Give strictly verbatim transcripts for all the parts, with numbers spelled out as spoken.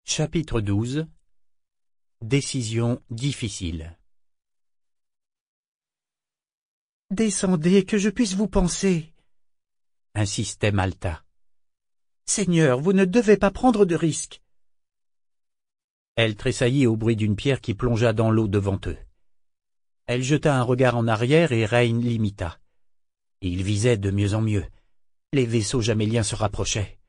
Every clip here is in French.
Chapitre douze. Décision difficile. « Descendez, que je puisse vous penser » insistait Malta. « Seigneur, vous ne devez pas prendre de risques. » Elle tressaillit au bruit d'une pierre qui plongea dans l'eau devant eux. Elle jeta un regard en arrière et Rain l'imita. Il visait de mieux en mieux. Les vaisseaux jaméliens se rapprochaient.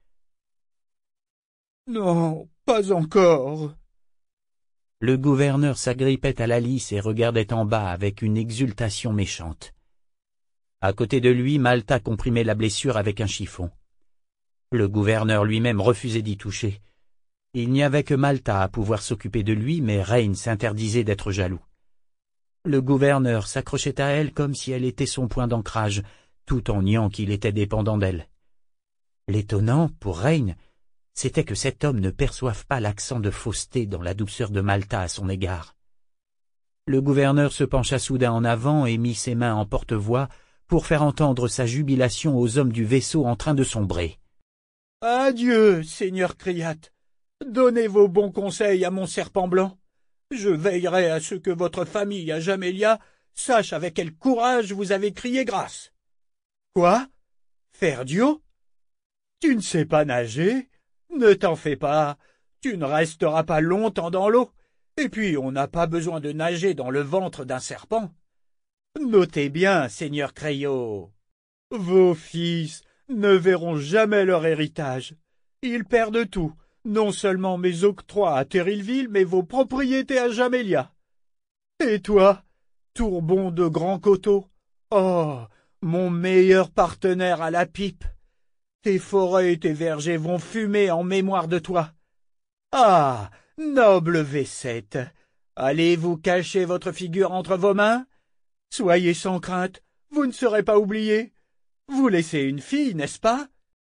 « Non, pas encore !» Le gouverneur s'agrippait à la lisse et regardait en bas avec une exultation méchante. À côté de lui, Malta comprimait la blessure avec un chiffon. Le gouverneur lui-même refusait d'y toucher. Il n'y avait que Malta à pouvoir s'occuper de lui, mais Rain s'interdisait d'être jaloux. Le gouverneur s'accrochait à elle comme si elle était son point d'ancrage, tout en niant qu'il était dépendant d'elle. L'étonnant, pour Rain, c'était que cet homme ne perçoive pas l'accent de fausseté dans la douceur de Malta à son égard. Le gouverneur se pencha soudain en avant et mit ses mains en porte-voix pour faire entendre sa jubilation aux hommes du vaisseau en train de sombrer. « Adieu, seigneur Kriat. Donnez vos bons conseils à mon serpent blanc. Je veillerai à ce que votre famille à Jamélia sache avec quel courage vous avez crié grâce. »« Quoi? Ferdio? Tu ne sais pas nager? Ne t'en fais pas, tu ne resteras pas longtemps dans l'eau, et puis on n'a pas besoin de nager dans le ventre d'un serpent. Notez bien, seigneur Creo, vos fils ne verront jamais leur héritage. Ils perdent tout, non seulement mes octrois à Terrillville, mais vos propriétés à Jamélia. Et toi, Tourbon de Grand Coteau, oh, mon meilleur partenaire à la pipe, tes forêts et tes vergers vont fumer en mémoire de toi. Ah, noble Vécette, allez-vous cacher votre figure entre vos mains? Soyez sans crainte, vous ne serez pas oubliés. Vous laissez une fille, n'est-ce pas?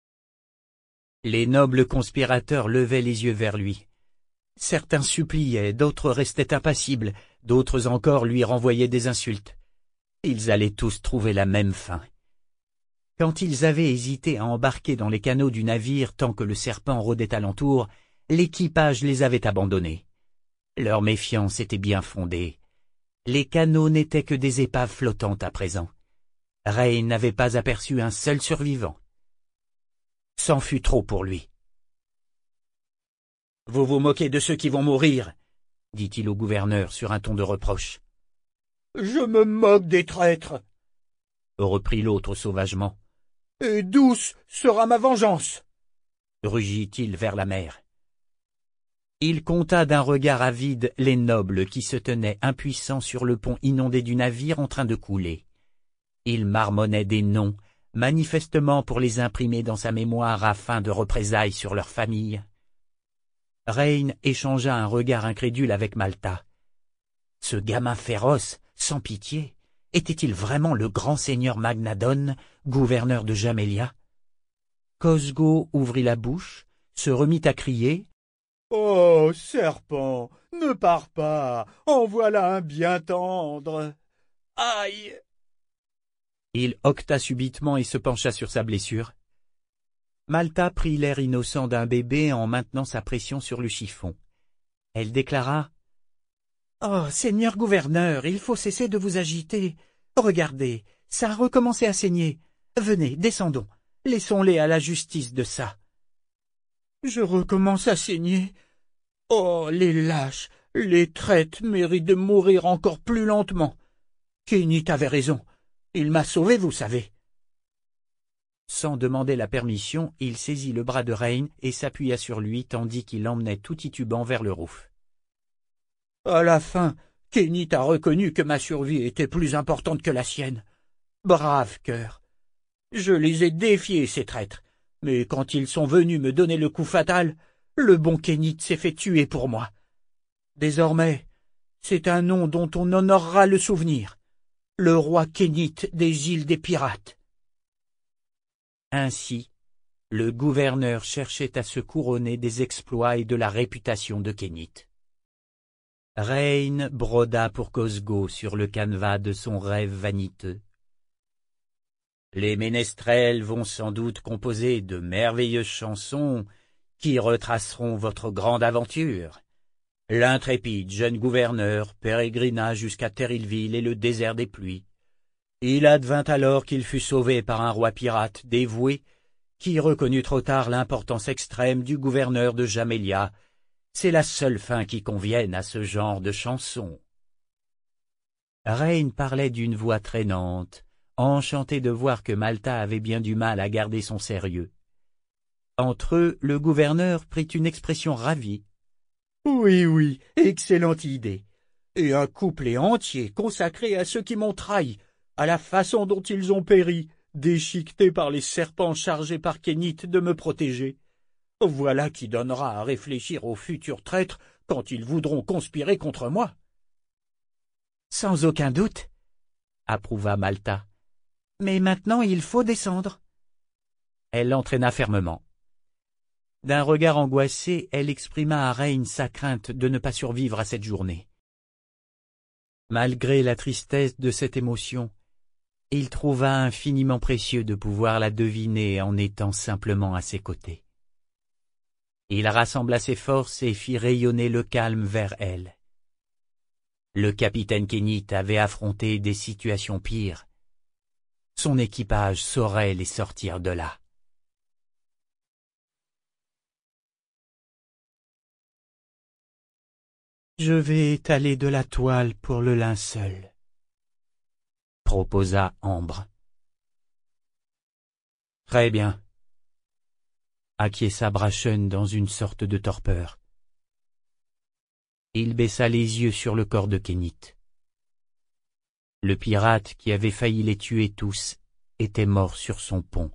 Les nobles conspirateurs levaient les yeux vers lui. Certains suppliaient, d'autres restaient impassibles, d'autres encore lui renvoyaient des insultes. Ils allaient tous trouver la même fin. Quand ils avaient hésité à embarquer dans les canots du navire tant que le serpent rôdait alentour, l'équipage les avait abandonnés. Leur méfiance était bien fondée. Les canots n'étaient que des épaves flottantes à présent. Rain n'avait pas aperçu un seul survivant. C'en fut trop pour lui. « Vous vous moquez de ceux qui vont mourir, » dit-il au gouverneur sur un ton de reproche. « Je me moque des traîtres, » reprit l'autre sauvagement. « Et douce sera ma vengeance, » rugit-il vers la mer. Il compta d'un regard avide les nobles qui se tenaient impuissants sur le pont inondé du navire en train de couler. Il marmonnait des noms, manifestement pour les imprimer dans sa mémoire afin de représailles sur leur famille. Rain échangea un regard incrédule avec Malta. Ce gamin féroce, sans pitié, était-il vraiment le grand seigneur Magnadon, gouverneur de Jamélia? Cosgo ouvrit la bouche, se remit à crier. « Oh, serpent, ne pars pas, en voilà un bien tendre. Aïe !» Il hoqueta subitement et se pencha sur sa blessure. Malta prit l'air innocent d'un bébé en maintenant sa pression sur le chiffon. Elle déclara. « Oh, seigneur gouverneur, il faut cesser de vous agiter. Regardez, ça a recommencé à saigner. Venez, descendons. Laissons-les à la justice de ça. » « Je recommence à saigner. Oh, les lâches, les traites méritent de mourir encore plus lentement. Kénit avait raison. Il m'a sauvé, vous savez. » Sans demander la permission, il saisit le bras de Rain et s'appuya sur lui tandis qu'il l'emmenait tout titubant vers le rouf. « À la fin, Kénit a reconnu que ma survie était plus importante que la sienne. Brave cœur. Je les ai défiés, ces traîtres. Mais quand ils sont venus me donner le coup fatal, le bon Kénit s'est fait tuer pour moi. Désormais, c'est un nom dont on honorera le souvenir. Le roi Kénit des îles des pirates. » Ainsi, le gouverneur cherchait à se couronner des exploits et de la réputation de Kénit. Rain broda pour Cosgo sur le canevas de son rêve vaniteux. Les ménestrels vont sans doute composer de merveilleuses chansons qui retraceront votre grande aventure. L'intrépide jeune gouverneur pérégrina jusqu'à Terrillville et le désert des pluies. Il advint alors qu'il fut sauvé par un roi pirate dévoué, qui reconnut trop tard l'importance extrême du gouverneur de Jamélia. C'est la seule fin qui convienne à ce genre de chanson. Rain parlait d'une voix traînante, enchanté de voir que Malta avait bien du mal à garder son sérieux. Entre eux, le gouverneur prit une expression ravie. « Oui, oui, excellente idée. Et un couplet entier consacré à ceux qui m'ont trahi, à la façon dont ils ont péri, déchiquetés par les serpents chargés par Kénit de me protéger. Voilà qui donnera à réfléchir aux futurs traîtres quand ils voudront conspirer contre moi. » « Sans aucun doute, » approuva Malta. « Mais maintenant il faut descendre. » Elle l'entraîna fermement. D'un regard angoissé, elle exprima à Rain sa crainte de ne pas survivre à cette journée. Malgré la tristesse de cette émotion, il trouva infiniment précieux de pouvoir la deviner en étant simplement à ses côtés. Il rassembla ses forces et fit rayonner le calme vers elle. Le capitaine Kénit avait affronté des situations pires. Son équipage saurait les sortir de là. Je vais étaler de la toile pour le linceul, proposa Ambre. Très bien, acquiesça Brachen dans une sorte de torpeur. Il baissa les yeux sur le corps de Kénit. Le pirate qui avait failli les tuer tous était mort sur son pont.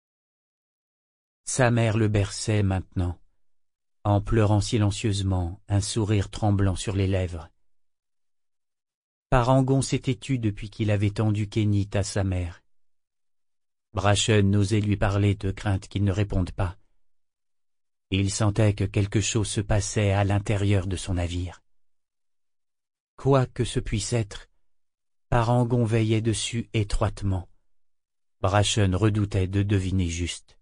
Sa mère le berçait maintenant, en pleurant silencieusement, un sourire tremblant sur les lèvres. Parangon s'était tu depuis qu'il avait tendu Kénit à sa mère. Brachen n'osait lui parler de crainte qu'il ne réponde pas. Il sentait que quelque chose se passait à l'intérieur de son navire. Quoi que ce puisse être, Parangon veillait dessus étroitement. Brachen redoutait de deviner juste.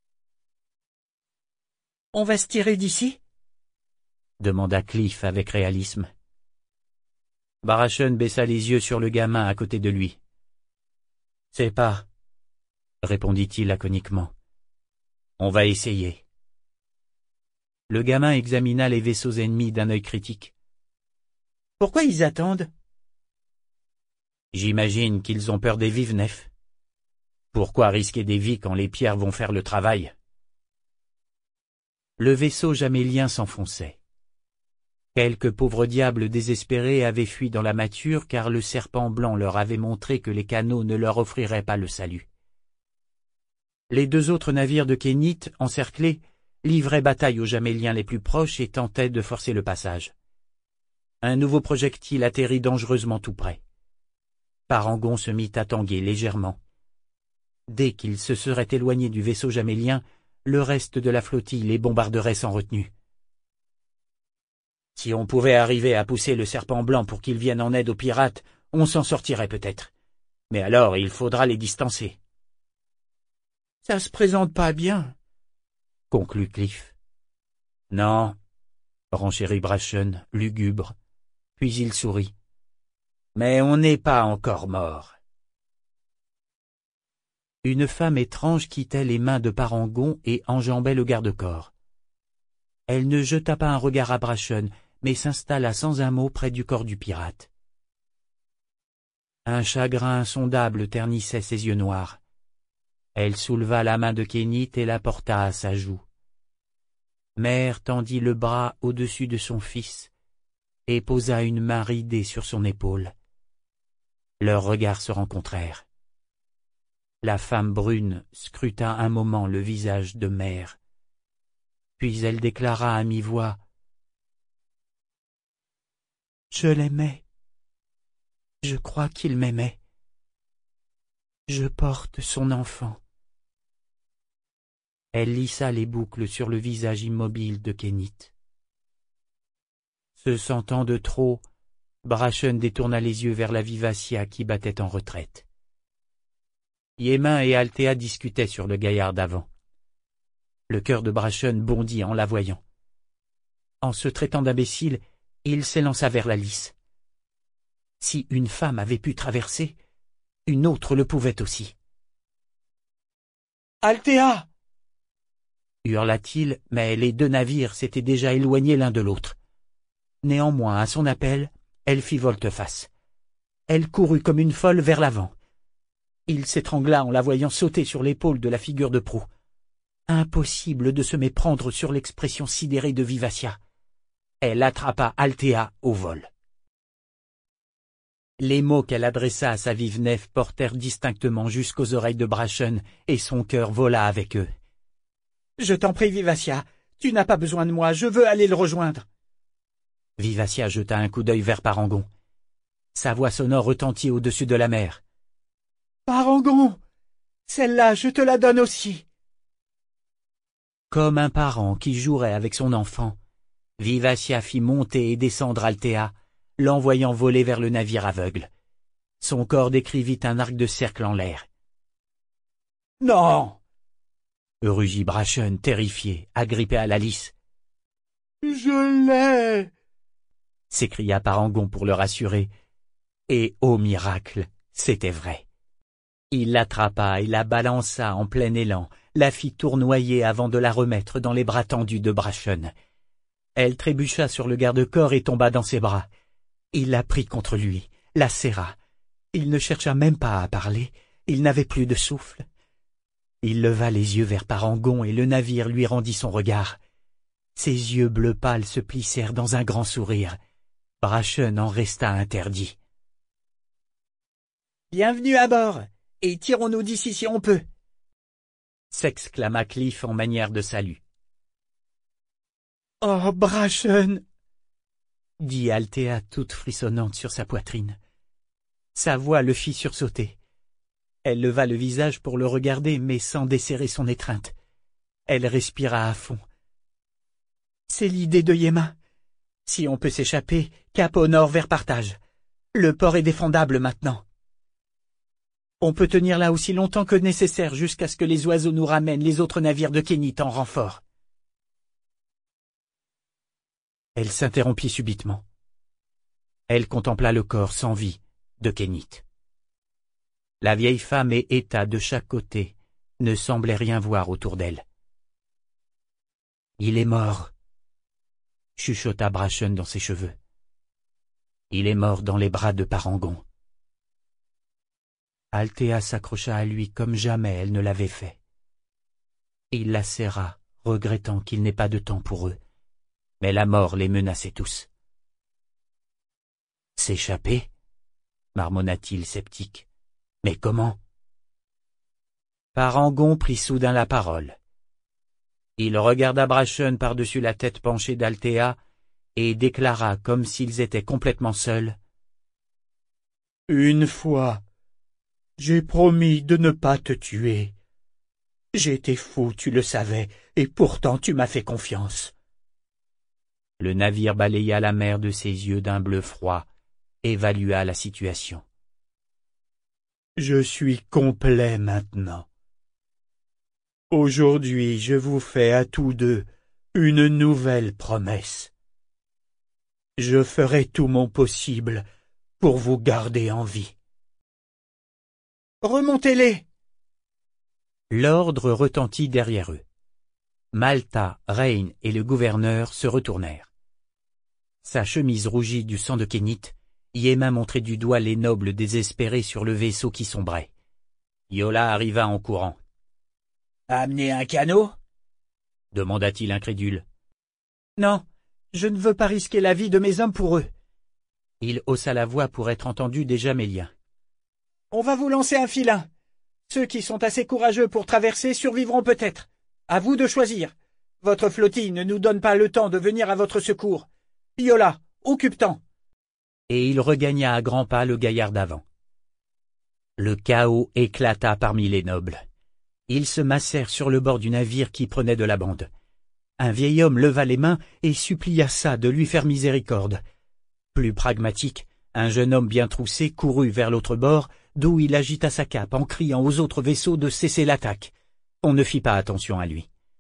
« On va se tirer d'ici » demanda Cliff avec réalisme. Brachen baissa les yeux sur le gamin à côté de lui. « C'est pas, » répondit-il laconiquement. « On va essayer. » Le gamin examina les vaisseaux ennemis d'un œil critique. « Pourquoi ils attendent ?»« J'imagine qu'ils ont peur des vives-nefs. Pourquoi risquer des vies quand les pierres vont faire le travail ?» Le vaisseau jamélien s'enfonçait. Quelques pauvres diables désespérés avaient fui dans la mâture car le serpent blanc leur avait montré que les canaux ne leur offriraient pas le salut. Les deux autres navires de Kénit, encerclés, livraient bataille aux jaméliens les plus proches et tentaient de forcer le passage. Un nouveau projectile atterrit dangereusement tout près. Parangon se mit à tanguer légèrement. Dès qu'il se serait éloigné du vaisseau jamélien, le reste de la flottille les bombarderait sans retenue. Si on pouvait arriver à pousser le serpent blanc pour qu'il vienne en aide aux pirates, on s'en sortirait peut-être. Mais alors il faudra les distancer. Ça se présente pas bien, conclut Cliff. Non, renchérit Brachen, lugubre, puis il sourit. Mais on n'est pas encore mort. Une femme étrange quittait les mains de Parangon et enjambait le garde-corps. Elle ne jeta pas un regard à Brachen, mais s'installa sans un mot près du corps du pirate. Un chagrin insondable ternissait ses yeux noirs. Elle souleva la main de Kénit et la porta à sa joue. Mère tendit le bras au-dessus de son fils et posa une main ridée sur son épaule. Leurs regards se rencontrèrent. La femme brune scruta un moment le visage de Mère. Puis elle déclara à mi-voix. « Je l'aimais. Je crois qu'il m'aimait. Je porte son enfant. » Elle lissa les boucles sur le visage immobile de Kénit. Se sentant de trop, Brachen détourna les yeux vers la Vivacia qui battait en retraite. Yémin et Althea discutaient sur le gaillard d'avant. Le cœur de Brachen bondit en la voyant. En se traitant d'imbécile, il s'élança vers la lice. Si une femme avait pu traverser, une autre le pouvait aussi. « Althea !» hurla-t-il, mais les deux navires s'étaient déjà éloignés l'un de l'autre. Néanmoins, à son appel, elle fit volte-face. Elle courut comme une folle vers l'avant. Il s'étrangla en la voyant sauter sur l'épaule de la figure de proue. Impossible de se méprendre sur l'expression sidérée de Vivacia. Elle attrapa Althea au vol. Les mots qu'elle adressa à sa vive nef portèrent distinctement jusqu'aux oreilles de Brachen, et son cœur vola avec eux. « Je t'en prie, Vivacia, tu n'as pas besoin de moi, je veux aller le rejoindre. » Vivacia jeta un coup d'œil vers Parangon. Sa voix sonore retentit au-dessus de la mer. « Parangon, celle-là, je te la donne aussi. » Comme un parent qui jouerait avec son enfant, Vivacia fit monter et descendre Althea, l'envoyant voler vers le navire aveugle. Son corps décrivit un arc de cercle en l'air. « Non !» rugit Brachen, terrifié, agrippé à la lice. « Je l'ai !» s'écria Parangon pour le rassurer. Et, ô miracle, c'était vrai. Il l'attrapa et la balança en plein élan, la fit tournoyer avant de la remettre dans les bras tendus de Brachen. Elle trébucha sur le garde-corps et tomba dans ses bras. Il la prit contre lui, la serra. Il ne chercha même pas à parler, il n'avait plus de souffle. Il leva les yeux vers Parangon et le navire lui rendit son regard. Ses yeux bleu pâle se plissèrent dans un grand sourire. Brachen en resta interdit. « Bienvenue à bord, et tirons-nous d'ici si on peut !» s'exclama Cliff en manière de salut. « Oh, Brachen !» dit Althea toute frissonnante sur sa poitrine. Sa voix le fit sursauter. Elle leva le visage pour le regarder, mais sans desserrer son étreinte. Elle respira à fond. « C'est l'idée de Yéma. Si on peut s'échapper, cap au nord vers Partage. Le port est défendable maintenant. On peut tenir là aussi longtemps que nécessaire jusqu'à ce que les oiseaux nous ramènent les autres navires de Kénit en renfort. » Elle s'interrompit subitement. Elle contempla le corps sans vie de Kénit. La vieille femme et État de chaque côté ne semblaient rien voir autour d'elle. « Il est mort », chuchota Brachen dans ses cheveux. « Il est mort dans les bras de Parangon. » Althea s'accrocha à lui comme jamais elle ne l'avait fait. Il la serra, regrettant qu'il n'ait pas de temps pour eux, mais la mort les menaçait tous. « S'échapper » marmonna-t-il sceptique. « Mais comment ?» Parangon prit soudain la parole. Il regarda Brachen par-dessus la tête penchée d'Althea et déclara comme s'ils étaient complètement seuls. « Une fois, j'ai promis de ne pas te tuer. J'étais fou, tu le savais, et pourtant tu m'as fait confiance. » Le navire balaya la mer de ses yeux d'un bleu froid, évalua la situation. « Je suis complet maintenant. Aujourd'hui, je vous fais à tous deux une nouvelle promesse. Je ferai tout mon possible pour vous garder en vie. »« Remontez-les !» L'ordre retentit derrière eux. Malta, Rain et le gouverneur se retournèrent. Sa chemise rougie du sang de Kénit, Yéma montrait du doigt les nobles désespérés sur le vaisseau qui sombrait. Yola arriva en courant. « Amenez un canot ?» demanda-t-il incrédule. « Non, je ne veux pas risquer la vie de mes hommes pour eux. » Il haussa la voix pour être entendu des Jaméliens. « On va vous lancer un filin. Ceux qui sont assez courageux pour traverser survivront peut-être. À vous de choisir. Votre flottille ne nous donne pas le temps de venir à votre secours. Yola, occupe-t'en. » Et il regagna à grands pas le gaillard d'avant. Le chaos éclata parmi les nobles. Ils se massèrent sur le bord du navire qui prenait de la bande. Un vieil homme leva les mains et supplia ça de lui faire miséricorde. Plus pragmatique, un jeune homme bien troussé courut vers l'autre bord, d'où il agita sa cape en criant aux autres vaisseaux de cesser l'attaque. On ne fit pas attention à lui.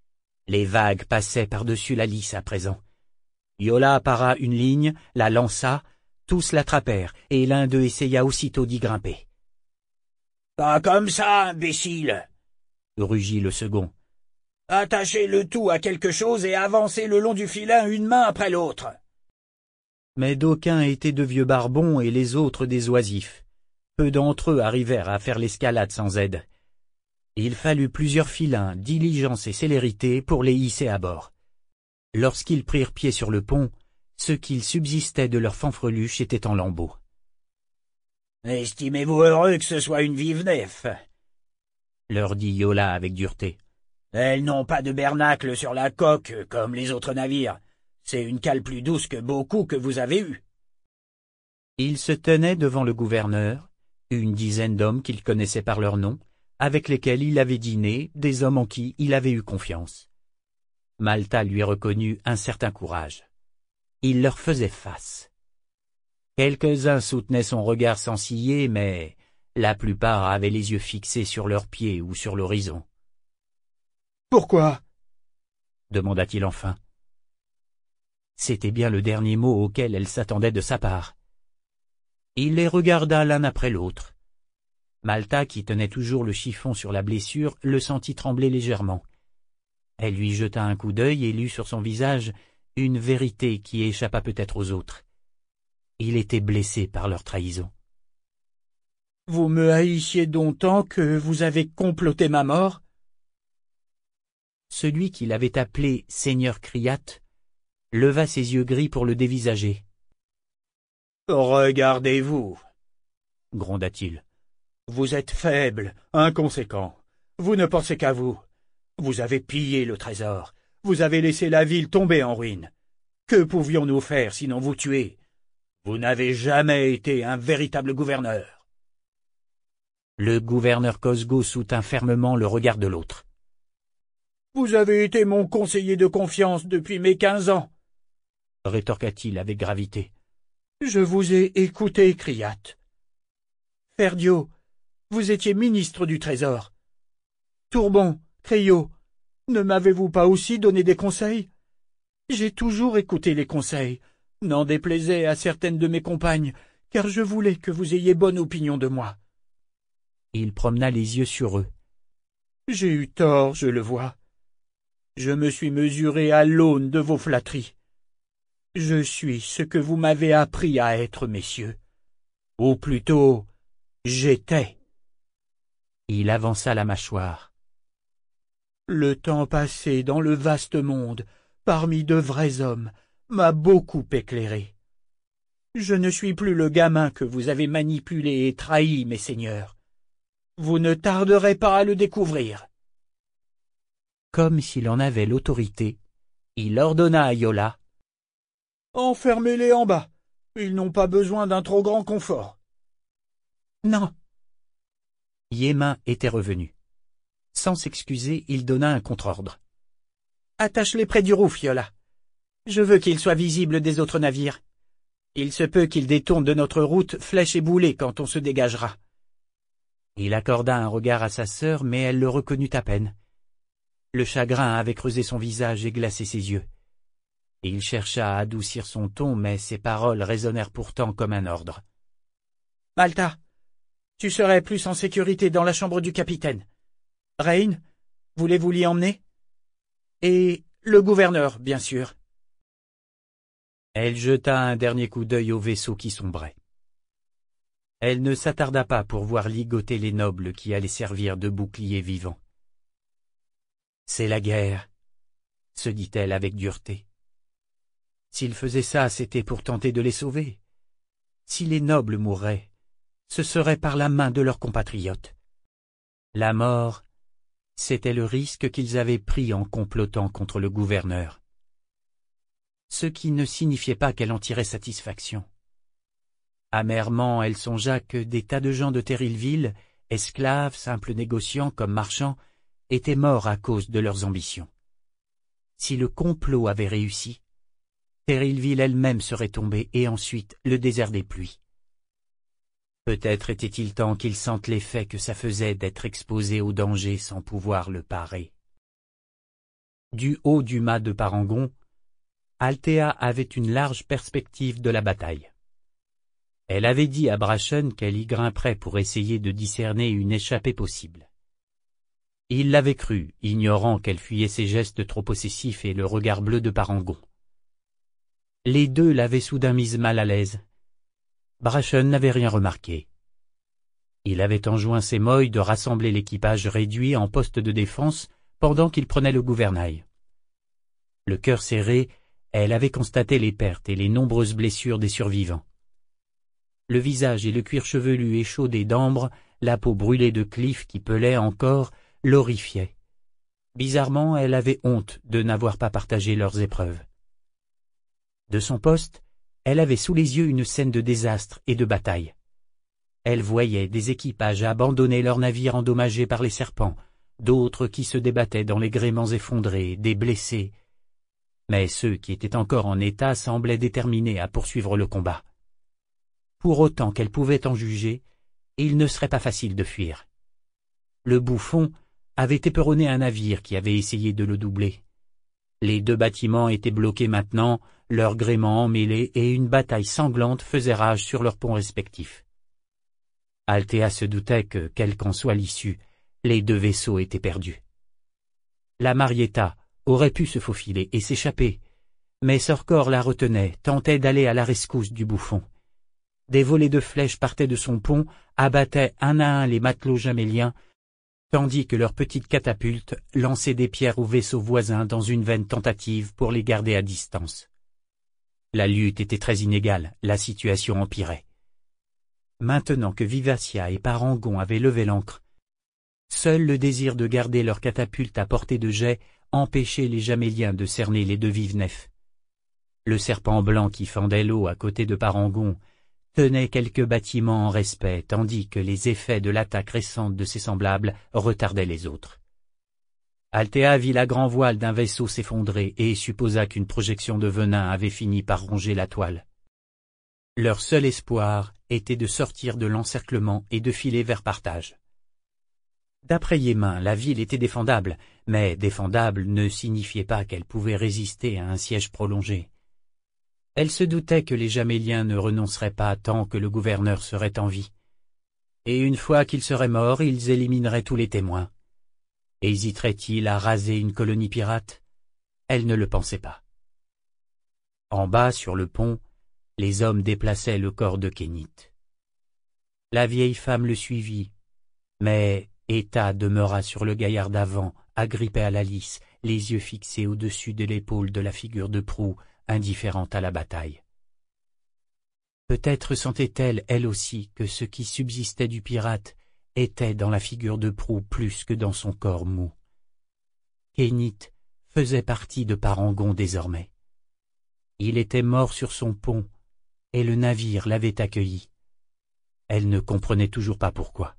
Les vagues passaient par-dessus la lisse à présent. Yola para une ligne, la lança, tous l'attrapèrent, et l'un d'eux essaya aussitôt d'y grimper. « Pas comme ça, imbécile !» rugit le second. « Attachez le tout à quelque chose et avancez le long du filin une main après l'autre. » Mais d'aucuns étaient de vieux barbons et les autres des oisifs. Peu d'entre eux arrivèrent à faire l'escalade sans aide. Il fallut plusieurs filins, diligence et célérité pour les hisser à bord. Lorsqu'ils prirent pied sur le pont, ce qu'il subsistait de leur fanfreluche était en lambeaux. « Estimez-vous heureux que ce soit une vive nef ?» leur dit Yola avec dureté. « Elles n'ont pas de bernacle sur la coque comme les autres navires. C'est une cale plus douce que beaucoup que vous avez eus. » Il se tenait devant le gouverneur, une dizaine d'hommes qu'il connaissait par leur nom, avec lesquels il avait dîné, des hommes en qui il avait eu confiance. Malta lui reconnut un certain courage. Il leur faisait face. Quelques-uns soutenaient son regard sans ciller, mais la plupart avaient les yeux fixés sur leurs pieds ou sur l'horizon. « Pourquoi » demanda-t-il enfin. C'était bien le dernier mot auquel elle s'attendait de sa part. Il les regarda l'un après l'autre. Malta, qui tenait toujours le chiffon sur la blessure, le sentit trembler légèrement. Elle lui jeta un coup d'œil et lut sur son visage une vérité qui échappa peut-être aux autres. Il était blessé par leur trahison. « Vous me haïssiez donc tant que vous avez comploté ma mort ?» Celui qui l'avait appelé Seigneur Kriat leva ses yeux gris pour le dévisager. « Regardez-vous, » gronda-t-il. « Vous êtes faible, inconséquent. Vous ne pensez qu'à vous. Vous avez pillé le trésor. Vous avez laissé la ville tomber en ruine. Que pouvions-nous faire sinon vous tuer? Vous n'avez jamais été un véritable gouverneur. » Le gouverneur Cosgo soutint fermement le regard de l'autre. « Vous avez été mon conseiller de confiance depuis mes quinze ans, » rétorqua-t-il avec gravité. « Je vous ai écouté, Kriat. Ferdio, vous étiez ministre du Trésor. Tourbon, Cryo, ne m'avez-vous pas aussi donné des conseils? J'ai toujours écouté les conseils, n'en déplaisait à certaines de mes compagnes, car je voulais que vous ayez bonne opinion de moi. » Il promena les yeux sur eux. « J'ai eu tort, je le vois. Je me suis mesuré à l'aune de vos flatteries. Je suis ce que vous m'avez appris à être, messieurs. Ou plutôt, j'étais. » Il avança la mâchoire. « Le temps passé dans le vaste monde, parmi de vrais hommes, m'a beaucoup éclairé. Je ne suis plus le gamin que vous avez manipulé et trahi, mes seigneurs. Vous ne tarderez pas à le découvrir. » Comme s'il en avait l'autorité, il ordonna à Yola. « Enfermez-les en bas. Ils n'ont pas besoin d'un trop grand confort. »« Non. » Yémin était revenu. Sans s'excuser, il donna un contre-ordre. « Attache-les près du rouf, Yola. Je veux qu'ils soient visibles des autres navires. Il se peut qu'ils détournent de notre route flèche et boulet quand on se dégagera. » Il accorda un regard à sa sœur, mais elle le reconnut à peine. Le chagrin avait creusé son visage et glacé ses yeux. Il chercha à adoucir son ton, mais ses paroles résonnèrent pourtant comme un ordre. « Malta, tu serais plus en sécurité dans la chambre du capitaine. Rain, voulez-vous l'y emmener? Et le gouverneur, bien sûr. » Elle jeta un dernier coup d'œil au vaisseau qui sombrait. Elle ne s'attarda pas pour voir ligoter les nobles qui allaient servir de bouclier vivant. « C'est la guerre, » se dit-elle avec dureté. S'ils faisaient ça, c'était pour tenter de les sauver. Si les nobles mourraient, ce serait par la main de leurs compatriotes. La mort, c'était le risque qu'ils avaient pris en complotant contre le gouverneur. Ce qui ne signifiait pas qu'elle en tirait satisfaction. Amèrement, elle songea que des tas de gens de Terrillville, esclaves, simples négociants comme marchands, étaient morts à cause de leurs ambitions. Si le complot avait réussi, Terrillville elle-même serait tombée et ensuite le désert des pluies. Peut-être était-il temps qu'ils sentent l'effet que ça faisait d'être exposé au danger sans pouvoir le parer. Du haut du mât de parangon, Althea avait une large perspective de la bataille. Elle avait dit à Brachen qu'elle y grimperait pour essayer de discerner une échappée possible. Il l'avait cru, ignorant qu'elle fuyait ses gestes trop possessifs et le regard bleu de parangon. Les deux l'avaient soudain mise mal à l'aise. Brachen n'avait rien remarqué. Il avait enjoint ses moyes de rassembler l'équipage réduit en poste de défense pendant qu'il prenait le gouvernail. Le cœur serré, elle avait constaté les pertes et les nombreuses blessures des survivants. Le visage et le cuir chevelu échaudé d'ambre, la peau brûlée de Cliff qui pelait encore, l'horrifiaient. Bizarrement, elle avait honte de n'avoir pas partagé leurs épreuves. De son poste, elle avait sous les yeux une scène de désastre et de bataille. Elle voyait des équipages abandonner leurs navires endommagés par les serpents, d'autres qui se débattaient dans les gréements effondrés, des blessés. Mais ceux qui étaient encore en état semblaient déterminés à poursuivre le combat. Pour autant qu'elle pouvait en juger, il ne serait pas facile de fuir. Le bouffon avait éperonné un navire qui avait essayé de le doubler. Les deux bâtiments étaient bloqués maintenant, leurs gréements emmêlés et une bataille sanglante faisait rage sur leurs ponts respectifs. Althea se doutait que, quelle qu'en soit l'issue, les deux vaisseaux étaient perdus. La Marietta aurait pu se faufiler et s'échapper, mais Sorcor la retenait, tentait d'aller à la rescousse du bouffon. Des volées de flèches partaient de son pont, abattaient un à un les matelots jaméliens, tandis que leurs petites catapultes lançaient des pierres aux vaisseaux voisins dans une vaine tentative pour les garder à distance. La lutte était très inégale, la situation empirait. Maintenant que Vivacia et Parangon avaient levé l'ancre, seul le désir de garder leurs catapultes à portée de jet empêchait les jaméliens de cerner les deux vives nefs. Le serpent blanc qui fendait l'eau à côté de Parangon tenait quelques bâtiments en respect, tandis que les effets de l'attaque récente de ses semblables retardaient les autres. Althea vit la grand voile d'un vaisseau s'effondrer et supposa qu'une projection de venin avait fini par ronger la toile. Leur seul espoir était de sortir de l'encerclement et de filer vers Partage. D'après Yémin, la ville était défendable, mais défendable ne signifiait pas qu'elle pouvait résister à un siège prolongé. Elle se doutait que les Jaméliens ne renonceraient pas tant que le gouverneur serait en vie. Et une fois qu'il serait mort, ils élimineraient tous les témoins. Hésiterait-il à raser une colonie pirate? Elle ne le pensait pas. En bas, sur le pont, les hommes déplaçaient le corps de Kénit. La vieille femme le suivit, mais Eta demeura sur le gaillard d'avant, agrippé à la lisse, les yeux fixés au-dessus de l'épaule de la figure de proue, indifférente à la bataille. Peut-être sentait-elle, elle aussi, que ce qui subsistait du pirate était dans la figure de proue plus que dans son corps mou. Kénit faisait partie de Parangon désormais. Il était mort sur son pont, et le navire l'avait accueilli. Elle ne comprenait toujours pas pourquoi.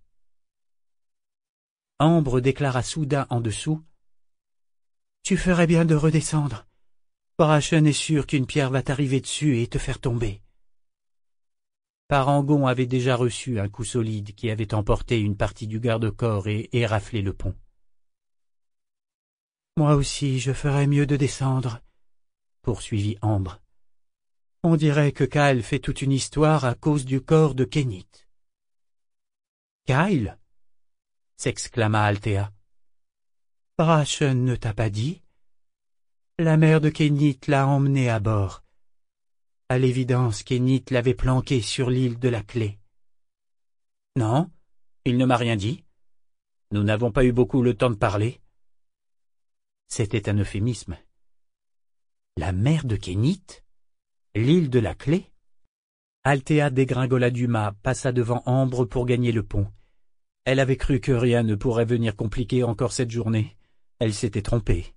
Ambre déclara soudain en dessous: « Tu ferais bien de redescendre. Brachen est sûr qu'une pierre va t'arriver dessus et te faire tomber. » Parangon avait déjà reçu un coup solide qui avait emporté une partie du garde-corps et éraflé le pont. « Moi aussi, je ferais mieux de descendre, » poursuivit Ambre. « On dirait que Kyle fait toute une histoire à cause du corps de Kénit. »« Kyle » s'exclama Althea. « Brachen ne t'a pas dit? La mère de Kénit l'a emmené à bord. À l'évidence, Kénit l'avait planqué sur l'île de la Clé. »« Non, il ne m'a rien dit. Nous n'avons pas eu beaucoup le temps de parler. » C'était un euphémisme. La mère de Kénit? L'île de la Clé? Althea dégringola du mât, passa devant Ambre pour gagner le pont. Elle avait cru que rien ne pourrait venir compliquer encore cette journée. Elle s'était trompée.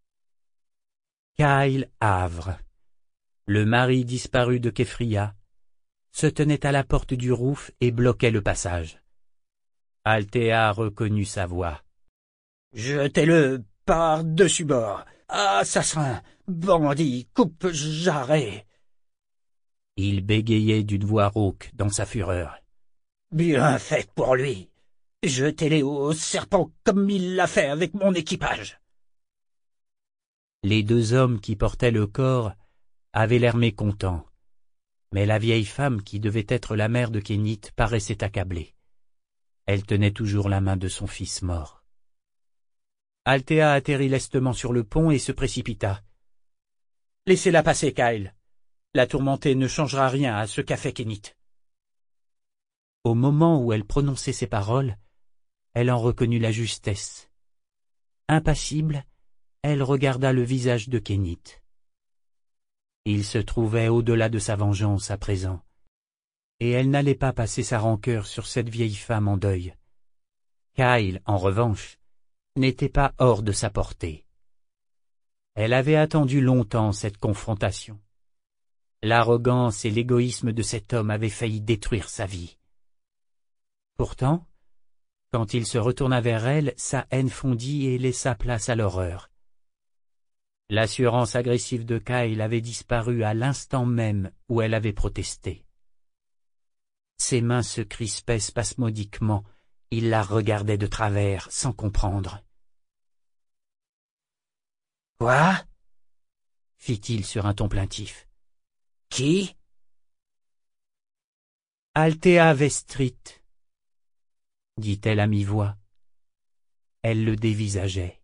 Kyle Havre, le mari disparu de Kefria, se tenait à la porte du rouf et bloquait le passage. Althea reconnut sa voix. « Jetez-le par-dessus bord, assassin, bandit, coupe-jarret !» Il bégayait d'une voix rauque dans sa fureur. « Bien fait pour lui. Jetez-les au serpent comme il l'a fait avec mon équipage. » Les deux hommes qui portaient le corps avaient l'air mécontents, mais la vieille femme qui devait être la mère de Kénith paraissait accablée. Elle tenait toujours la main de son fils mort. Althea atterrit lestement sur le pont et se précipita. « Laissez-la passer, Kyle. La tourmentée ne changera rien à ce qu'a fait Kénith. » Au moment où elle prononçait ces paroles, elle en reconnut la justesse. Impassible, elle regarda le visage de Kénith. Il se trouvait au-delà de sa vengeance à présent, et elle n'allait pas passer sa rancœur sur cette vieille femme en deuil. Kyle, en revanche, n'était pas hors de sa portée. Elle avait attendu longtemps cette confrontation. L'arrogance et l'égoïsme de cet homme avaient failli détruire sa vie. Pourtant, quand il se retourna vers elle, sa haine fondit et laissa place à l'horreur. L'assurance agressive de Kyle avait disparu à l'instant même où elle avait protesté. Ses mains se crispaient spasmodiquement, il la regardait de travers, sans comprendre. « Quoi ?» fit-il sur un ton plaintif. « Qui ?»« Althea Vestrit, » dit-elle à mi-voix. Elle le dévisageait.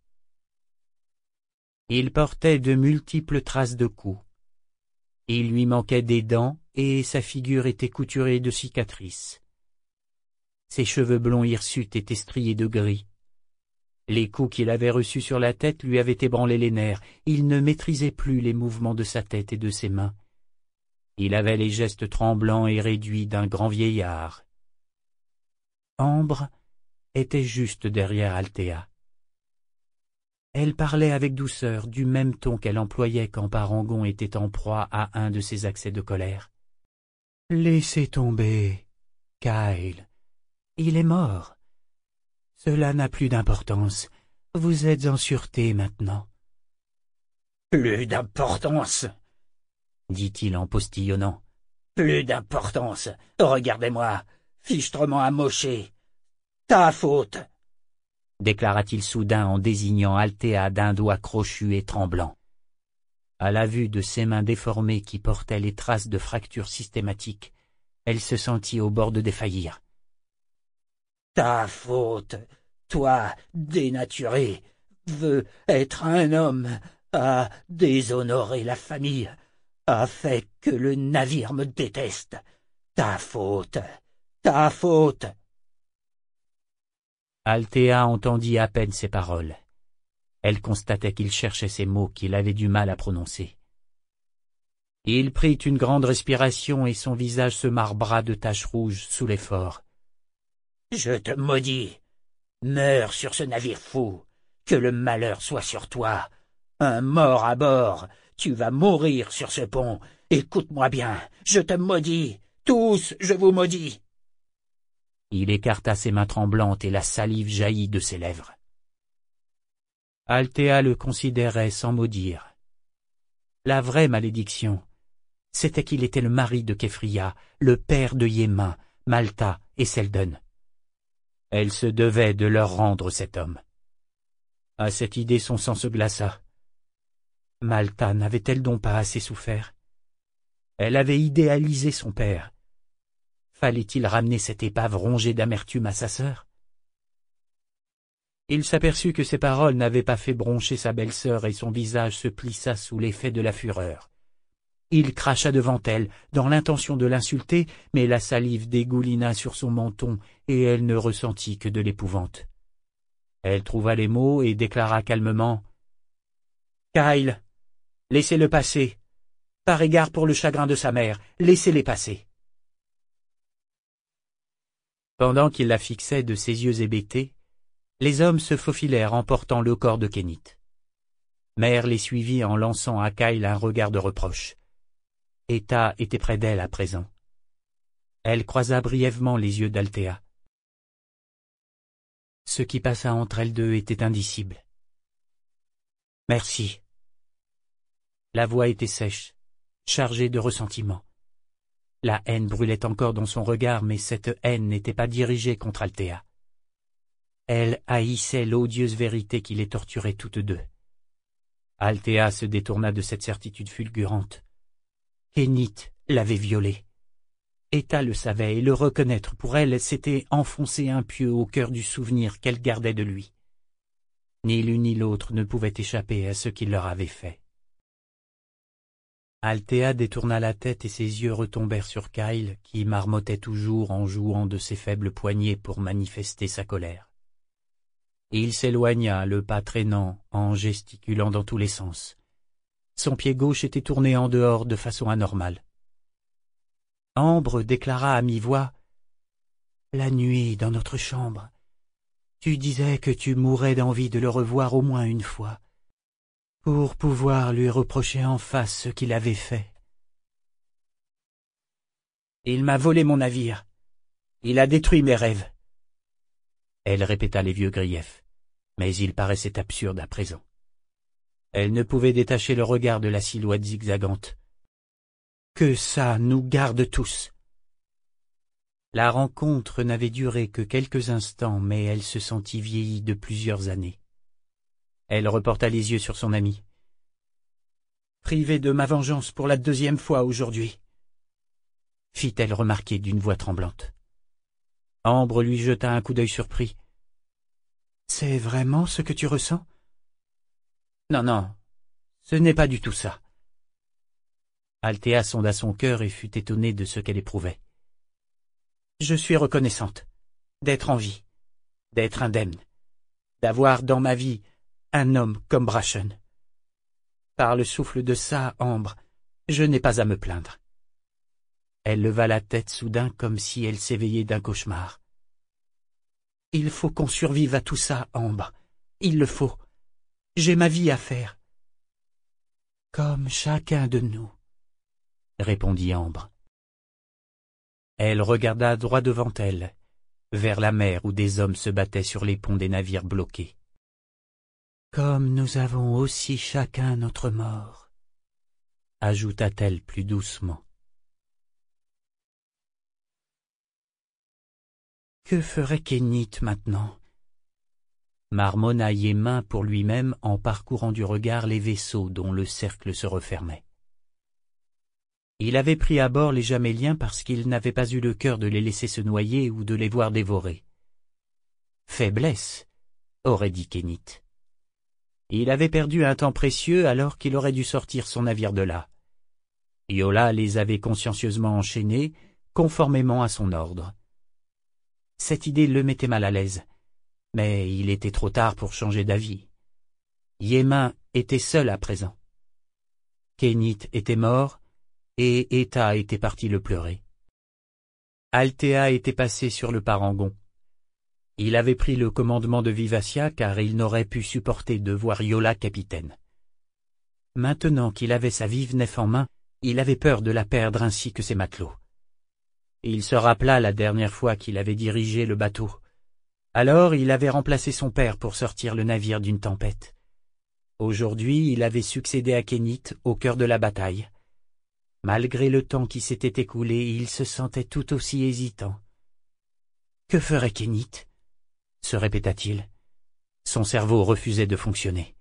Il portait de multiples traces de coups. Il lui manquait des dents et sa figure était couturée de cicatrices. Ses cheveux blonds hirsutes étaient striés de gris. Les coups qu'il avait reçus sur la tête lui avaient ébranlé les nerfs. Il ne maîtrisait plus les mouvements de sa tête et de ses mains. Il avait les gestes tremblants et réduits d'un grand vieillard. Ambre était juste derrière Althea. Elle parlait avec douceur, du même ton qu'elle employait quand Parangon était en proie à un de ses accès de colère. « Laissez tomber, Kyle. Il est mort. Cela n'a plus d'importance. Vous êtes en sûreté maintenant. »« Plus d'importance » dit-il en postillonnant. « Plus d'importance. Regardez-moi, fichtrement amoché. Ta faute !» déclara-t-il soudain en désignant Althea d'un doigt crochu et tremblant. À la vue de ses mains déformées qui portaient les traces de fractures systématiques, elle se sentit au bord de défaillir. « Ta faute, toi, dénaturé, veux être un homme, a déshonoré la famille, a fait que le navire me déteste. Ta faute, ta faute !» Althea entendit à peine ces paroles. Elle constatait qu'il cherchait ces mots qu'il avait du mal à prononcer. Il prit une grande respiration et son visage se marbra de taches rouges sous l'effort. « Je te maudis. Meurs sur ce navire fou. Que le malheur soit sur toi. Un mort à bord. Tu vas mourir sur ce pont. Écoute-moi bien. Je te maudis. Tous, je vous maudis. » Il écarta ses mains tremblantes et la salive jaillit de ses lèvres. Althea le considérait sans mot dire. La vraie malédiction, c'était qu'il était le mari de Keffria, le père de Yémin, Malta et Selden. Elle se devait de leur rendre cet homme. À cette idée son sang se glaça. Malta n'avait-elle donc pas assez souffert? Elle avait idéalisé son père. Fallait-il ramener cette épave rongée d'amertume à sa sœur? Il s'aperçut que ces paroles n'avaient pas fait broncher sa belle-sœur et son visage se plissa sous l'effet de la fureur. Il cracha devant elle, dans l'intention de l'insulter, mais la salive dégoulina sur son menton et elle ne ressentit que de l'épouvante. Elle trouva les mots et déclara calmement « Kyle, laissez-le passer. Par égard pour le chagrin de sa mère, laissez-les passer. » Pendant qu'il la fixait de ses yeux hébétés, les hommes se faufilèrent emportant le corps de Kénith. Mère les suivit en lançant à Kyle un regard de reproche. Eta était près d'elle à présent. Elle croisa brièvement les yeux d'Althea. Ce qui passa entre elles deux était indicible. « Merci. » La voix était sèche, chargée de ressentiment. La haine brûlait encore dans son regard, mais cette haine n'était pas dirigée contre Althea. Elle haïssait l'odieuse vérité qui les torturait toutes deux. Althea se détourna de cette certitude fulgurante. Kénith l'avait violée. Eta le savait, et le reconnaître pour elle, c'était enfoncer un pieu au cœur du souvenir qu'elle gardait de lui. Ni l'une ni l'autre ne pouvait échapper à ce qu'il leur avait fait. Althea détourna la tête et ses yeux retombèrent sur Kyle, qui marmottait toujours en jouant de ses faibles poignets pour manifester sa colère. Il s'éloigna, le pas traînant, en gesticulant dans tous les sens. Son pied gauche était tourné en dehors de façon anormale. Ambre déclara à mi-voix « La nuit, dans notre chambre, tu disais que tu mourrais d'envie de le revoir au moins une fois, pour pouvoir lui reprocher en face ce qu'il avait fait. Il m'a volé mon navire. Il a détruit mes rêves. » Elle répéta les vieux griefs, mais ils paraissaient absurdes à présent. Elle ne pouvait détacher le regard de la silhouette zigzagante. Que ça nous garde tous. La rencontre n'avait duré que quelques instants, mais elle se sentit vieillie de plusieurs années. Elle reporta les yeux sur son ami. Privée de ma vengeance pour la deuxième fois aujourd'hui, fit-elle remarquer d'une voix tremblante. Ambre lui jeta un coup d'œil surpris. C'est vraiment ce que tu ressens? Non, non, ce n'est pas du tout ça. Althea sonda son cœur et fut étonnée de ce qu'elle éprouvait. Je suis reconnaissante d'être en vie, d'être indemne, d'avoir dans ma vie un homme comme Brachen. Par le souffle de ça, Ambre, je n'ai pas à me plaindre. Elle leva la tête soudain comme si elle s'éveillait d'un cauchemar. Il faut qu'on survive à tout ça, Ambre. Il le faut. J'ai ma vie à faire. Comme chacun de nous, répondit Ambre. Elle regarda droit devant elle, vers la mer où des hommes se battaient sur les ponts des navires bloqués. Comme nous avons aussi chacun notre mort, ajouta-t-elle plus doucement. Que ferait Kénith maintenant? Marmonna Yémin pour lui-même en parcourant du regard les vaisseaux dont le cercle se refermait. Il avait pris à bord les Jaméliens parce qu'il n'avait pas eu le cœur de les laisser se noyer ou de les voir dévorer. Faiblesse, aurait dit Kénith. Il avait perdu un temps précieux alors qu'il aurait dû sortir son navire de là. Yola les avait consciencieusement enchaînés, conformément à son ordre. Cette idée le mettait mal à l'aise, mais il était trop tard pour changer d'avis. Yémin était seul à présent. Kénith était mort, et Eta était parti le pleurer. Althea était passé sur le parangon. Il avait pris le commandement de Vivassia car il n'aurait pu supporter de voir Yola capitaine. Maintenant qu'il avait sa vive nef en main, il avait peur de la perdre ainsi que ses matelots. Il se rappela la dernière fois qu'il avait dirigé le bateau. Alors il avait remplacé son père pour sortir le navire d'une tempête. Aujourd'hui il avait succédé à Kénith au cœur de la bataille. Malgré le temps qui s'était écoulé, il se sentait tout aussi hésitant. Que ferait Kénith? Se répéta-t-il. Son cerveau refusait de fonctionner.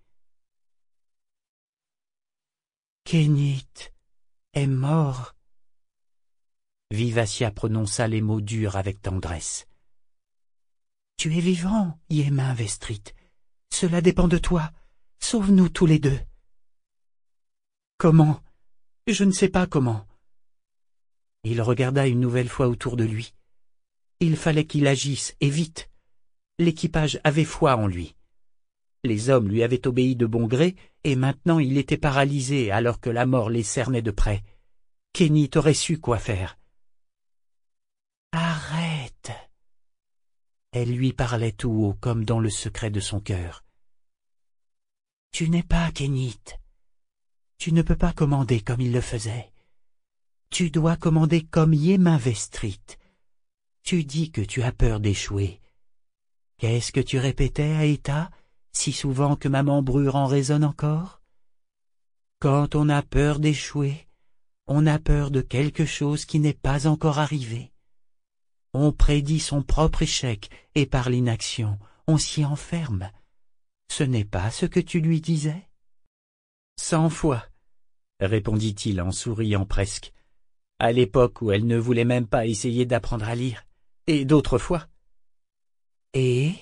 Kénith est mort. Vivassia prononça les mots durs avec tendresse. Tu es vivant, Yémin Vestrit. Cela dépend de toi. Sauve-nous tous les deux. Comment? Je ne sais pas comment. Il regarda une nouvelle fois autour de lui. Il fallait qu'il agisse, et vite. L'équipage avait foi en lui. Les hommes lui avaient obéi de bon gré, et maintenant il était paralysé alors que la mort les cernait de près. Kénith aurait su quoi faire. Arrête. Elle lui parlait tout haut comme dans le secret de son cœur. Tu n'es pas Kénith. Tu ne peux pas commander comme il le faisait. Tu dois commander comme Yémin Vestrit. Tu dis que tu as peur d'échouer. Qu'est-ce que tu répétais à Eta, si souvent que ma membrure en résonne encore? Quand on a peur d'échouer, on a peur de quelque chose qui n'est pas encore arrivé. On prédit son propre échec et par l'inaction, on s'y enferme. Ce n'est pas ce que tu lui disais? Cent fois, répondit-il en souriant presque, à l'époque où elle ne voulait même pas essayer d'apprendre à lire, et d'autres fois. Et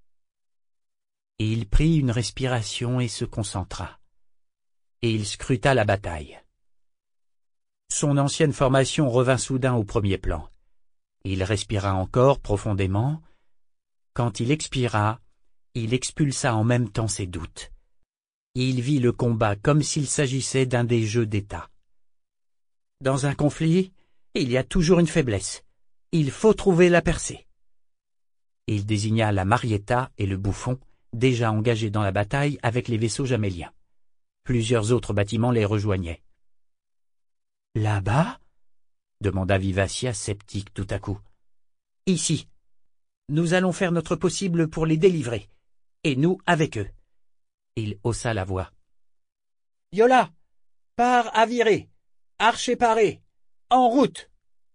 il prit une respiration et se concentra. Et il scruta la bataille. Son ancienne formation revint soudain au premier plan. Il respira encore profondément. Quand il expira, il expulsa en même temps ses doutes. Il vit le combat comme s'il s'agissait d'un des jeux d'État. Dans un conflit, il y a toujours une faiblesse. Il faut trouver la percée. Il désigna la Marietta et le Bouffon, déjà engagés dans la bataille avec les vaisseaux jaméliens. Plusieurs autres bâtiments les rejoignaient. « Là-bas » demanda Vivassia, sceptique tout à coup. « Ici. Nous allons faire notre possible pour les délivrer. Et nous avec eux. » Il haussa la voix. « Yola, pars à virer. Archer paré. En route !»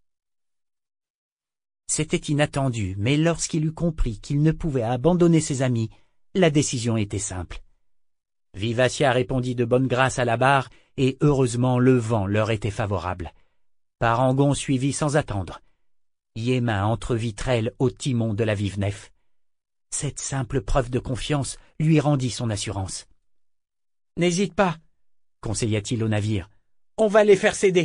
C'était inattendu, mais lorsqu'il eut compris qu'il ne pouvait abandonner ses amis, la décision était simple. Vivassia répondit de bonne grâce à la barre, et heureusement le vent leur était favorable. Parangon suivit sans attendre. Yémin entrevit Trelle au timon de la vive nef. Cette simple preuve de confiance lui rendit son assurance. « N'hésite pas, conseilla-t-il au navire, on va les faire céder. »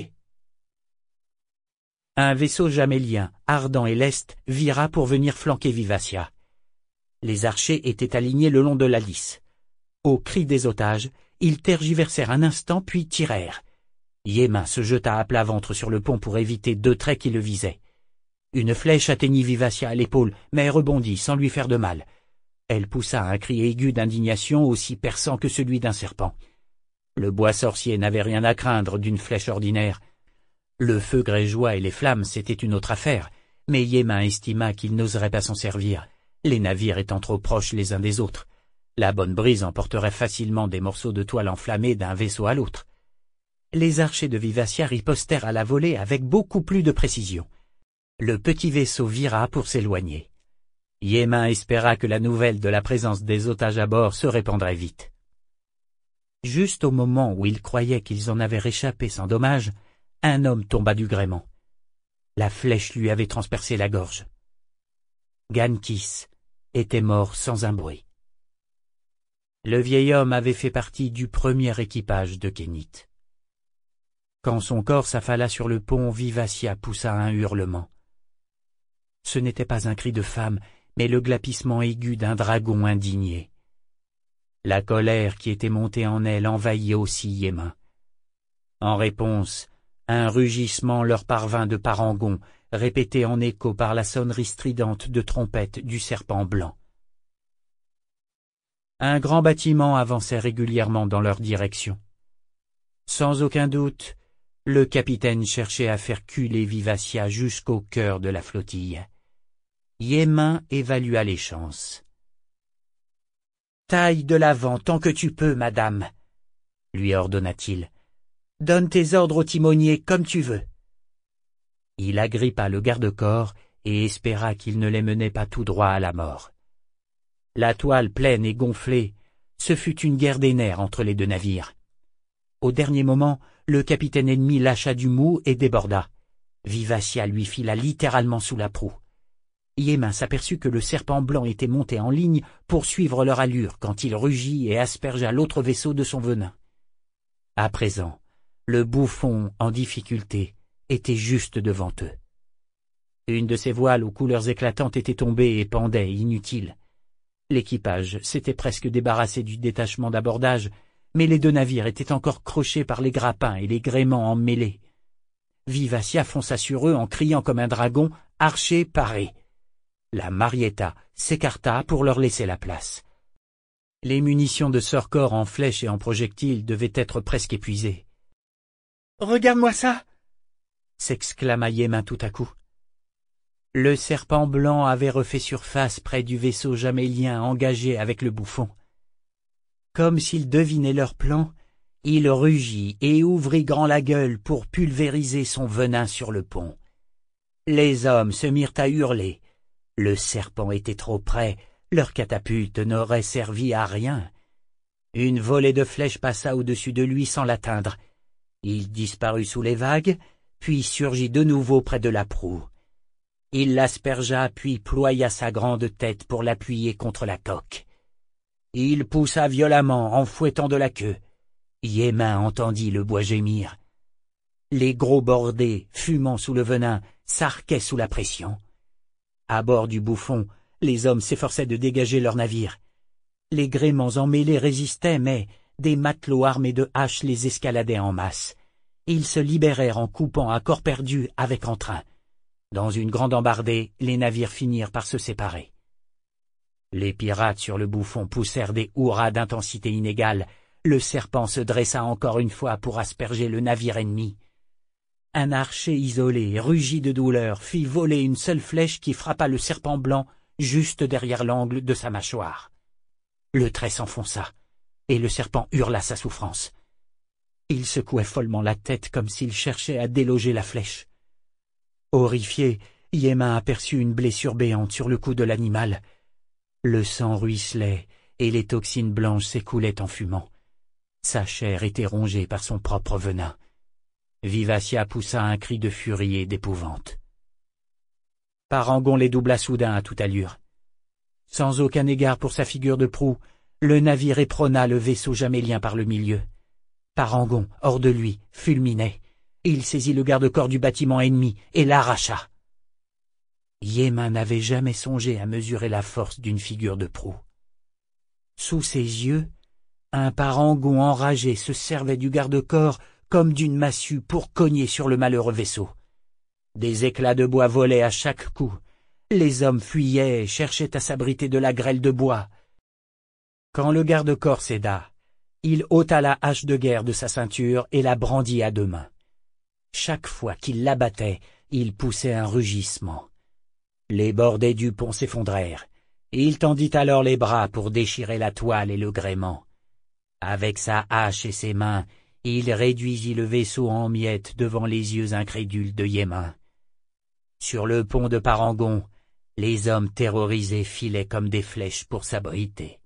Un vaisseau jamélien, ardent et leste, vira pour venir flanquer Vivassia. Les archers étaient alignés le long de la lisse. Au cri des otages, ils tergiversèrent un instant puis tirèrent. Yémin se jeta à plat ventre sur le pont pour éviter deux traits qui le visaient. Une flèche atteignit Vivassia à l'épaule, mais rebondit sans lui faire de mal. Elle poussa un cri aigu d'indignation aussi perçant que celui d'un serpent. Le bois sorcier n'avait rien à craindre d'une flèche ordinaire. Le feu grégeois et les flammes, c'était une autre affaire, mais Yémin estima qu'il n'oserait pas s'en servir, les navires étant trop proches les uns des autres. La bonne brise emporterait facilement des morceaux de toile enflammés d'un vaisseau à l'autre. Les archers de Vivassia ripostèrent à la volée avec beaucoup plus de précision. Le petit vaisseau vira pour s'éloigner. Yémin espéra que la nouvelle de la présence des otages à bord se répandrait vite. Juste au moment où il croyait qu'ils en avaient réchappé sans dommage, un homme tomba du gréement. La flèche lui avait transpercé la gorge. Gankis était mort sans un bruit. Le vieil homme avait fait partie du premier équipage de Kénit. Quand son corps s'affala sur le pont, Vivassia poussa un hurlement. Ce n'était pas un cri de femme, mais le glapissement aigu d'un dragon indigné. La colère qui était montée en elle envahit aussi Yémin. En réponse, un rugissement leur parvint de parangon, répété en écho par la sonnerie stridente de trompette du serpent blanc. Un grand bâtiment avançait régulièrement dans leur direction. Sans aucun doute, le capitaine cherchait à faire culer Vivassia jusqu'au cœur de la flottille. Yémin évalua les chances. « Taille de l'avant tant que tu peux, madame, » lui ordonna-t-il. « Donne tes ordres au timonier comme tu veux. » Il agrippa le garde-corps et espéra qu'il ne les menait pas tout droit à la mort. La toile pleine et gonflée, ce fut une guerre des nerfs entre les deux navires. Au dernier moment, le capitaine ennemi lâcha du mou et déborda. Vivassia lui fila littéralement sous la proue. Yémin s'aperçut que le serpent blanc était monté en ligne pour suivre leur allure quand il rugit et aspergea l'autre vaisseau de son venin. À présent, le Bouffon, en difficulté, était juste devant eux. Une de ses voiles aux couleurs éclatantes était tombée et pendait, inutile. L'équipage s'était presque débarrassé du détachement d'abordage, mais les deux navires étaient encore crochés par les grappins et les gréements emmêlés. Vivassia fonça sur eux en criant comme un dragon « Archer paré !» La Marietta s'écarta pour leur laisser la place. Les munitions de Sorcor en flèches et en projectiles devaient être presque épuisées. « Regarde-moi ça !» s'exclama Yémin tout à coup. Le serpent blanc avait refait surface près du vaisseau jamélien engagé avec le Bouffon. Comme s'il devinait leur plan, il rugit et ouvrit grand la gueule pour pulvériser son venin sur le pont. Les hommes se mirent à hurler. Le serpent était trop près, leur catapulte n'aurait servi à rien. Une volée de flèches passa au-dessus de lui sans l'atteindre. Il disparut sous les vagues, puis surgit de nouveau près de la proue. Il l'aspergea puis ploya sa grande tête pour l'appuyer contre la coque. Il poussa violemment en fouettant de la queue. Yémin entendit le bois gémir. Les gros bordés, fumant sous le venin, s'arquaient sous la pression. À bord du Bouffon, les hommes s'efforçaient de dégager leur navire. Les gréements emmêlés résistaient, mais des matelots armés de haches les escaladaient en masse. Ils se libérèrent en coupant à corps perdu avec entrain. Dans une grande embardée, les navires finirent par se séparer. Les pirates sur le Bouffon poussèrent des hurrahs d'intensité inégale. Le serpent se dressa encore une fois pour asperger le navire ennemi. Un archer isolé, rugit de douleur, fit voler une seule flèche qui frappa le serpent blanc juste derrière l'angle de sa mâchoire. Le trait s'enfonça, et le serpent hurla sa souffrance. Il secouait follement la tête comme s'il cherchait à déloger la flèche. Horrifié, Yémin aperçut une blessure béante sur le cou de l'animal. Le sang ruisselait, et les toxines blanches s'écoulaient en fumant. Sa chair était rongée par son propre venin. Vivacia poussa un cri de furie et d'épouvante. Parangon les doubla soudain à toute allure. Sans aucun égard pour sa figure de proue, le navire éperonna le vaisseau jamélien par le milieu. Parangon, hors de lui, fulminait. Il saisit le garde-corps du bâtiment ennemi et l'arracha. Yémin n'avait jamais songé à mesurer la force d'une figure de proue. Sous ses yeux, un parangon enragé se servait du garde-corps comme d'une massue pour cogner sur le malheureux vaisseau. Des éclats de bois volaient à chaque coup. Les hommes fuyaient et cherchaient à s'abriter de la grêle de bois. Quand le garde-corps céda, il ôta la hache de guerre de sa ceinture et la brandit à deux mains. Chaque fois qu'il l'abattait, il poussait un rugissement. Les bordées du pont s'effondrèrent. Il tendit alors les bras pour déchirer la toile et le gréement. Avec sa hache et ses mains, il réduisit le vaisseau en miettes devant les yeux incrédules de Yémin. Sur le pont de Parangon, les hommes terrorisés filaient comme des flèches pour s'abriter.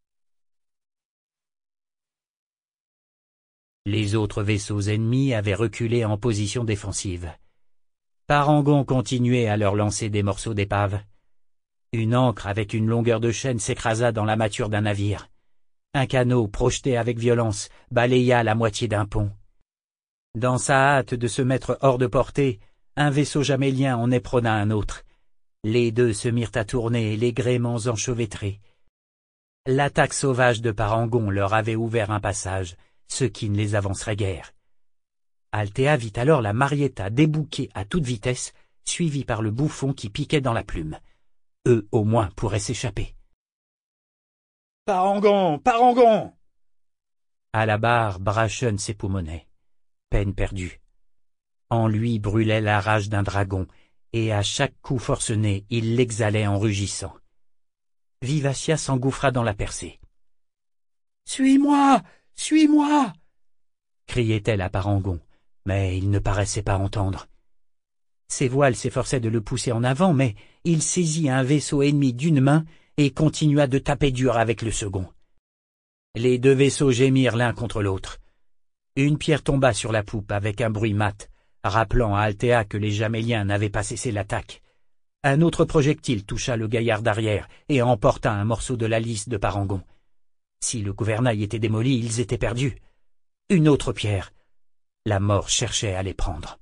Les autres vaisseaux ennemis avaient reculé en position défensive. Parangon continuait à leur lancer des morceaux d'épave. Une ancre avec une longueur de chaîne s'écrasa dans la mâture d'un navire. Un canot, projeté avec violence, balaya la moitié d'un pont. Dans sa hâte de se mettre hors de portée, un vaisseau jamélien en éperonna un autre. Les deux se mirent à tourner, les gréements enchevêtrés. L'attaque sauvage de Parangon leur avait ouvert un passage, ce qui ne les avancerait guère. Altea vit alors la Marietta débouquer à toute vitesse, suivie par le Bouffon qui piquait dans la plume. Eux, au moins, pourraient s'échapper. « Parangon, Parangon !» À la barre, Brachen s'époumonnait. Peine perdue. En lui brûlait la rage d'un dragon, et à chaque coup forcené, il l'exhalait en rugissant. Vivacia s'engouffra dans la percée. « Suis-moi, suis-moi !» criait-elle à Parangon, mais il ne paraissait pas entendre. Ses voiles s'efforçaient de le pousser en avant, mais il saisit un vaisseau ennemi d'une main et continua de taper dur avec le second. Les deux vaisseaux gémirent l'un contre l'autre. Une pierre tomba sur la poupe avec un bruit mat, rappelant à Altea que les Jaméliens n'avaient pas cessé l'attaque. Un autre projectile toucha le gaillard d'arrière et emporta un morceau de la lisse de Parangon. Si le gouvernail était démoli, ils étaient perdus. Une autre pierre. La mort cherchait à les prendre.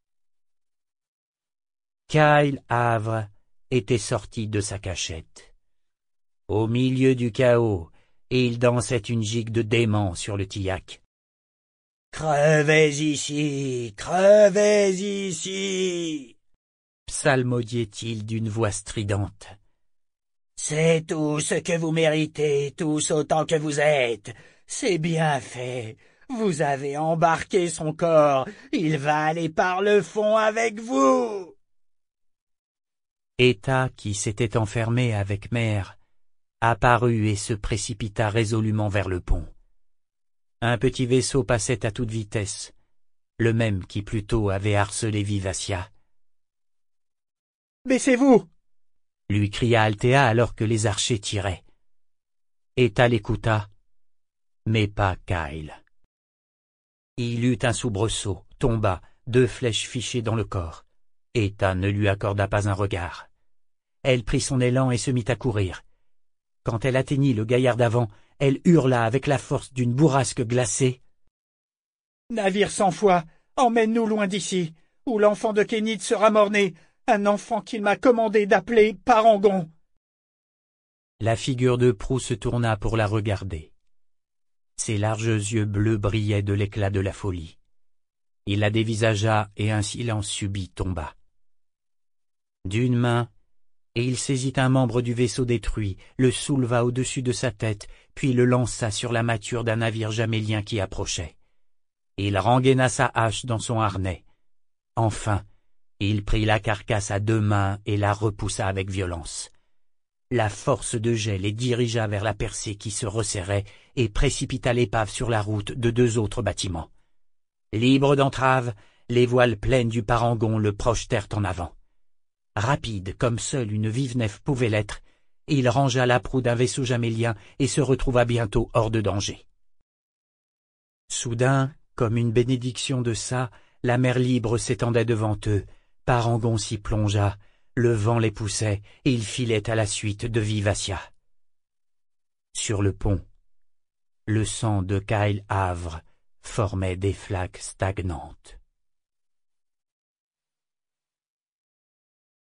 Kyle Havre était sorti de sa cachette. Au milieu du chaos, il dansait une gigue de démon sur le tillac. « Crevez ici, crevez ici !» psalmodiait-il d'une voix stridente. « C'est tout ce que vous méritez, tous autant que vous êtes. C'est bien fait. Vous avez embarqué son corps. Il va aller par le fond avec vous. » Eta, qui s'était enfermé avec Mère, apparut et se précipita résolument vers le pont. Un petit vaisseau passait à toute vitesse, le même qui plus tôt avait harcelé Vivacia. « Baissez-vous !» lui cria Altea alors que les archers tiraient. Eta l'écouta, mais pas Kyle. Il eut un soubresaut, tomba, deux flèches fichées dans le corps. Etha ne lui accorda pas un regard. Elle prit son élan et se mit à courir. Quand elle atteignit le gaillard d'avant, elle hurla avec la force d'une bourrasque glacée. « Navire sans foi, emmène-nous loin d'ici, où l'enfant de Kénith sera mort-né, un enfant qu'il m'a commandé d'appeler Parangon. » La figure de proue se tourna pour la regarder. Ses larges yeux bleus brillaient de l'éclat de la folie. Il la dévisagea et un silence subit tomba. D'une main, et il saisit un membre du vaisseau détruit, le souleva au-dessus de sa tête, puis le lança sur la mâture d'un navire jamélien qui approchait. Il rengaina sa hache dans son harnais. Enfin, il prit la carcasse à deux mains et la repoussa avec violence. La force de jet les dirigea vers la percée qui se resserrait et précipita l'épave sur la route de deux autres bâtiments. Libre d'entrave, les voiles pleines du Parangon le projetèrent en avant. Rapide comme seule une vive nef pouvait l'être, il rangea la proue d'un vaisseau jamélien et se retrouva bientôt hors de danger. Soudain, comme une bénédiction de ça, la mer libre s'étendait devant eux, Parangon s'y plongea, le vent les poussait et ils filaient à la suite de Vivacia. Sur le pont, le sang de Kyle Havre formait des flaques stagnantes.